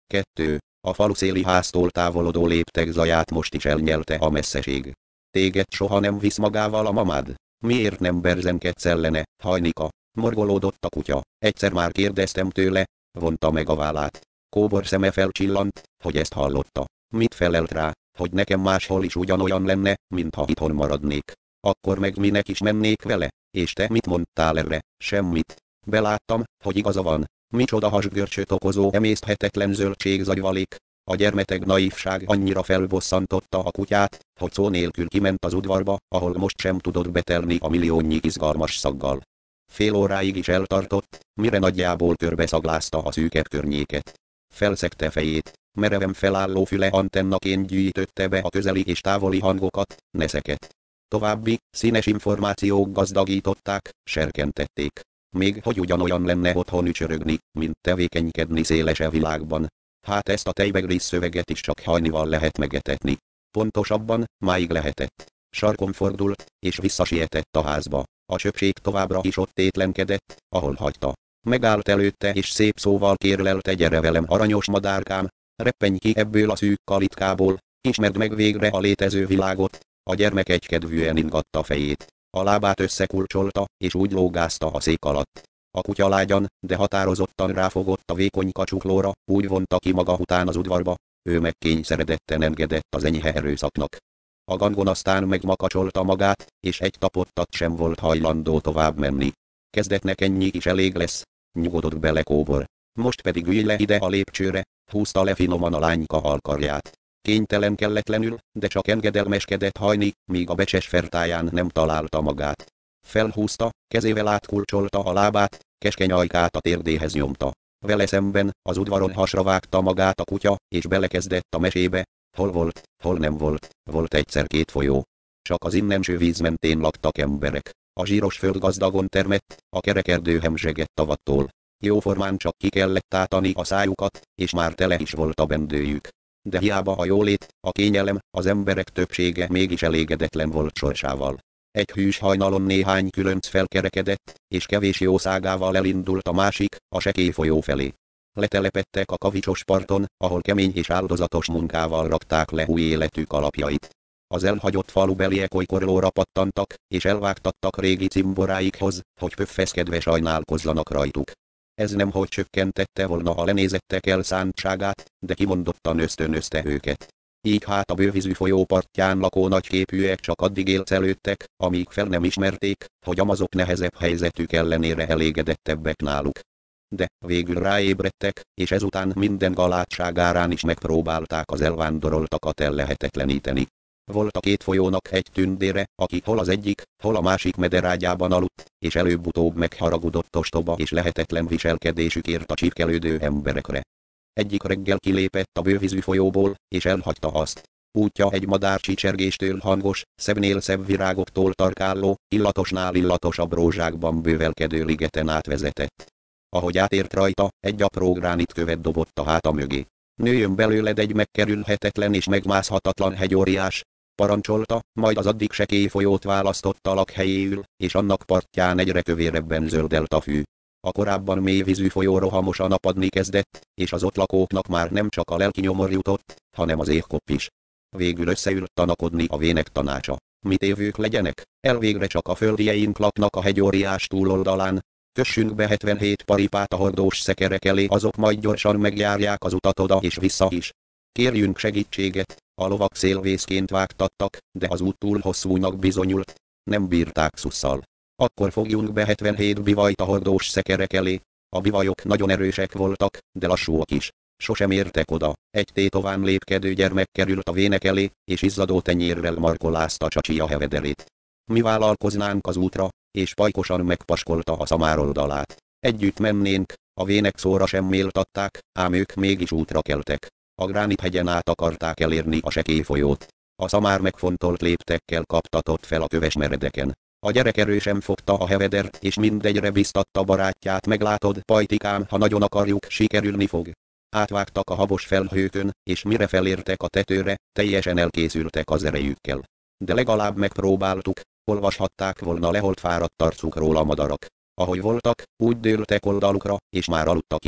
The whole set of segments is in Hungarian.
2. A faluszéli háztól távolodó léptek zaját most is elnyelte a messzeség. Téged soha nem visz magával a mamád? Miért nem berzenkedsz ellene, Hajnika? Morgolódott a kutya. Egyszer már kérdeztem tőle, vonta meg a vállát. Kóbor szeme felcsillant, hogy ezt hallotta. Mit felelt rá, hogy nekem máshol is ugyanolyan lenne, mintha itthon maradnék. Akkor meg minek is mennék vele? És te mit mondtál erre? Semmit. Beláttam, hogy igaza van. Micsoda hasgörcsöt okozó emészthetetlen zöldségzagyvalék. A gyermeteg naívság annyira felbosszantotta a kutyát, hogy szó nélkül kiment az udvarba, ahol most sem tudott betelni a milliónyi izgalmas szaggal. Fél óráig is eltartott, mire nagyjából körbeszaglázta a szűkebb környéket. Felszegte fejét, mereven felálló füle antennaként gyűjtötte be a közeli és távoli hangokat, neszeket. További, színes információk gazdagították, serkentették. Még hogy ugyanolyan lenne otthon ücsörögni, mint tevékenykedni szélesebb világban. Hát ezt a tejbegrész szöveget is csak hajnival lehet megetetni. Pontosabban, máig lehetett. Sarkon fordult, és visszasietett a házba. A csöpség továbbra is ott tétlenkedett, ahol hagyta. Megállt előtte és szép szóval kérlelte: gyere velem, aranyos madárkám, reppenj ki ebből a szűk kalitkából, ismerd meg végre a létező világot. A gyermek egykedvűen ingatta fejét. A lábát összekulcsolta, és úgy lógázta a szék alatt. A kutya lágyan, de határozottan ráfogott a vékony kacsuklóra, úgy vonta ki maga után az udvarba, ő meg kényszeredetten engedett az enyhe erőszaknak. A gangon aztán megmakacsolta magát, és egy tapottat sem volt hajlandó tovább menni. Kezdetnek ennyi is elég lesz, nyugodott bele Kóbor. Most pedig ülj le ide a lépcsőre, húzta le finoman a lányka alkarját. Kénytelen kelletlenül, de csak engedelmeskedett hajni, míg a becses fertáján nem találta magát. Felhúzta, kezével átkulcsolta a lábát, keskeny ajkát a térdéhez nyomta. Vele szemben, az udvaron hasra vágta magát a kutya, és belekezdett a mesébe. Hol volt, hol nem volt, volt egyszer két folyó. Csak az innenső víz mentén laktak emberek. A zsíros föld gazdagon termett, a kerekerdő hemzsegett tavattól. Jóformán csak ki kellett tátani a szájukat, és már tele is volt a bendőjük. De hiába a jólét, a kényelem, az emberek többsége mégis elégedetlen volt sorsával. Egy hűs hajnalon néhány különc felkerekedett, és kevés jószágával elindult a másik, a sekély folyó felé. Letelepedtek a kavicsos parton, ahol kemény és áldozatos munkával rakták le új életük alapjait. Az elhagyott falubeliek olykor pattantak, és elvágtattak régi cimboráikhoz, hogy pöffeszkedve sajnálkozzanak rajtuk. Ez nemhogy csökkentette volna a lenézettek elszántságát, de kimondottan ösztönözte őket. Így hát a bővízű folyó partján lakó nagyképűek csak addig élcelődtek, amíg fel nem ismerték, hogy amazok nehezebb helyzetük ellenére elégedettebbek náluk. De végül ráébredtek, és ezután minden galátság árán is megpróbálták az elvándoroltakat ellehetetleníteni. Volt a két folyónak egy tündére, aki hol az egyik, hol a másik mederágyában aludt, és előbb-utóbb megharagudott ostoba és lehetetlen viselkedésükért a csipkelődő emberekre. Egyik reggel kilépett a bővízű folyóból, és elhagyta azt. Útja egy madár csicsergéstől hangos, szebbnél szebb virágoktól tarkáló, illatosnál illatosabb rózsákban bővelkedő ligeten átvezetett. Ahogy átért rajta, egy apró gránitkövet dobott a háta mögé. Nőjön belőled egy megkerülhetetlen és megmászhatatlan hegyóriás, parancsolta, majd az addig sekély folyót választotta lakhelyéül, és annak partján egyre kövérebben zöldelt a fű. A korábban mélyvízű folyó rohamosan apadni kezdett, és az ott lakóknak már nem csak a lelki nyomor jutott, hanem az éhkopp is. Végül összeült tanakodni a vének tanácsa. Mit évők legyenek? Elvégre csak a földieink laknak a hegyóriás túloldalán. Kössünk be 77 paripát a hordós szekerek elé, azok majd gyorsan megjárják az utat oda és vissza is. Kérjünk segítséget, a lovak szélvészként vágtattak, de az út túl hosszúnak bizonyult. Nem bírták szusszal. Akkor fogjunk be 77 bivajt a hordós szekerek elé. A bivajok nagyon erősek voltak, de lassúak is. Sosem értek oda. Egy tétován lépkedő gyermek került a vének elé, és izzadó tenyérrel markolázta csacsi a hevederét. Mi vállalkoznánk az útra, és pajkosan megpaskolta a szamár oldalát. Együtt mennénk, a vének szóra sem méltatták, ám ők mégis útra keltek. A Gránithegyen át akarták elérni a sekély folyót. A szamár megfontolt léptekkel kaptatott fel a köves meredeken. A gyerek erősen fogta a hevedert, és mindegyre biztatta barátját: meglátod, Pajtikám, ha nagyon akarjuk, sikerülni fog. Átvágtak a habos felhőkön, és mire felértek a tetőre, teljesen elkészültek az erejükkel. De legalább megpróbáltuk, olvashatták volna leholt fáradt arcukról a madarak. Ahogy voltak, úgy dőltek oldalukra, és már aludtak is.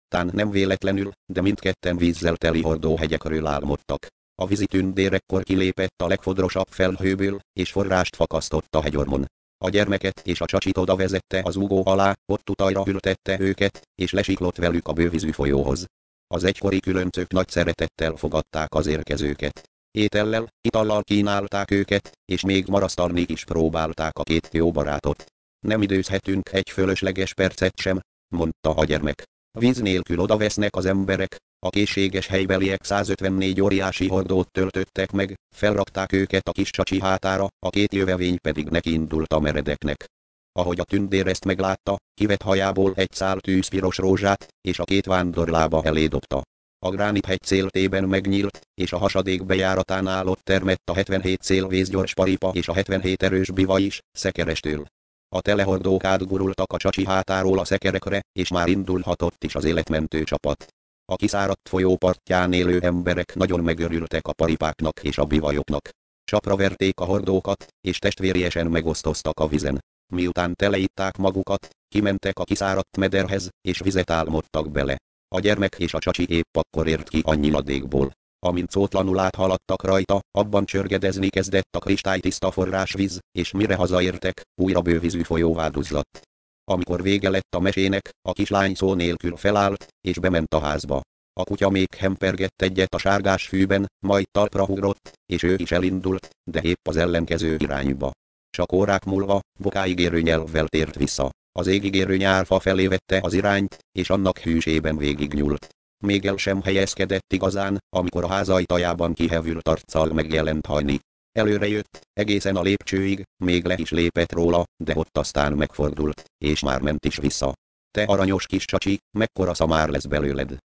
Tán nem véletlenül, de mindketten vízzel teli hordóhegyekről álmodtak. A vízi tündér ekkor kilépett a legfodrosabb felhőből, és forrást fakasztott a hegyormon. A gyermeket és a csacsit oda vezette az ugó alá, ott tutajra ültette őket, és lesiklott velük a bővízű folyóhoz. Az egykori különcök nagy szeretettel fogadták az érkezőket. Étellel, itallal kínálták őket, és még marasztalni is próbálták a két jó barátot. Nem időzhetünk egy fölösleges percet sem, mondta a gyermek. Víz nélkül odavesznek az emberek, a készséges helybeliek 154 óriási hordót töltöttek meg, felrakták őket a kis csacsi hátára, a két jövevény pedig nekiindult a meredeknek. Ahogy a tündér ezt meglátta, kivett hajából egy szál tűzpiros rózsát, és a két vándorlába elé dobta. A gránit-hegy céltében megnyílt, és a hasadék bejáratánál ott termett a 77 szélvészgyors paripa és a 77 erős bivaj is, szekerestől. A telehordók átgurultak a csacsi hátáról a szekerekre, és már indulhatott is az életmentő csapat. A kiszáradt folyó partján élő emberek nagyon megörültek a paripáknak és a bivajoknak. Csapra verték a hordókat, és testvériesen megosztoztak a vizen. Miután teleitták magukat, kimentek a kiszáradt mederhez, és vizet álmodtak bele. A gyermek és a csacsi épp akkor ért ki a nyiladékból. Amint szótlanul áthaladtak rajta, abban csörgedezni kezdett a kristálytiszta forrásvíz, és mire hazaértek, újra bővízű folyóvá duzzladt. Amikor vége lett a mesének, a kislány szó nélkül felállt, és bement a házba. A kutya még hempergett egyet a sárgás fűben, majd talpra ugrott, és ő is elindult, de épp az ellenkező irányba. Csak órák múlva, bokáig nyelvvel tért vissza. Az égig nyárfa felé vette az irányt, és annak hűsében végignyúlt. Még el sem helyezkedett igazán, amikor a ház ajtajában kihevült arccal megjelent Hajni. Előre jött, egészen a lépcsőig, még le is lépett róla, de ott aztán megfordult, és már ment is vissza. Te aranyos kis csacsi, mekkora szamár lesz belőled.